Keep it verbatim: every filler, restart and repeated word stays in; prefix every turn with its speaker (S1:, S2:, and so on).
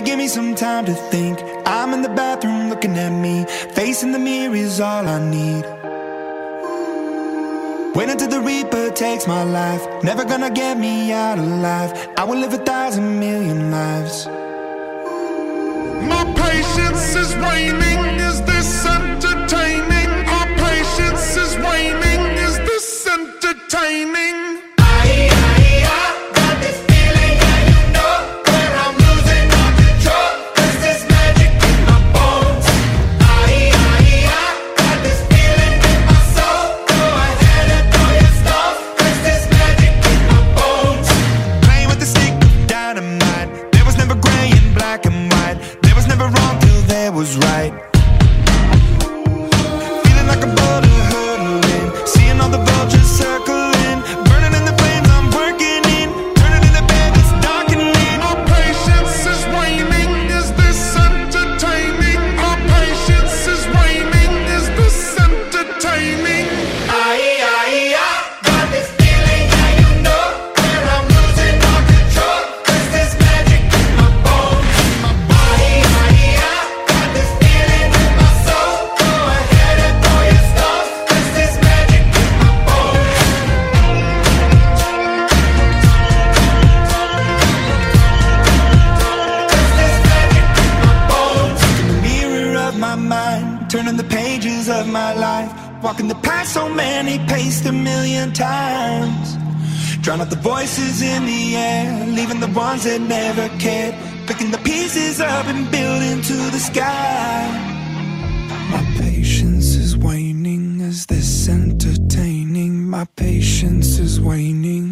S1: give me some time to think. I'm in the bathroom looking at me. Facing the mirror is all I need. Wait until the Reaper takes my life. Never gonna get me out alive. I will live a thousand million lives.
S2: My patience is waning. Is this entertaining? My patience is waning. Is this entertaining?
S1: Was right. Feeling like a boulder hurtling, seeing all the vultures circling, burning in the flames I'm working in, turning in the bed that's darkening.
S2: My patience is waning. Is this entertaining? My patience is waning. Is this entertaining?
S3: Aye, aye, I got this feeling, yeah, you know, where I'm losing all control. Cause there's magic in my bones. Aye, aye, I
S1: turning the pages of my life, walking the path so many paced a million times. Drown out the voices in the air, leaving the ones that never cared. Picking the pieces up and building to the sky. My patience is waning. Is this entertaining? My patience is waning.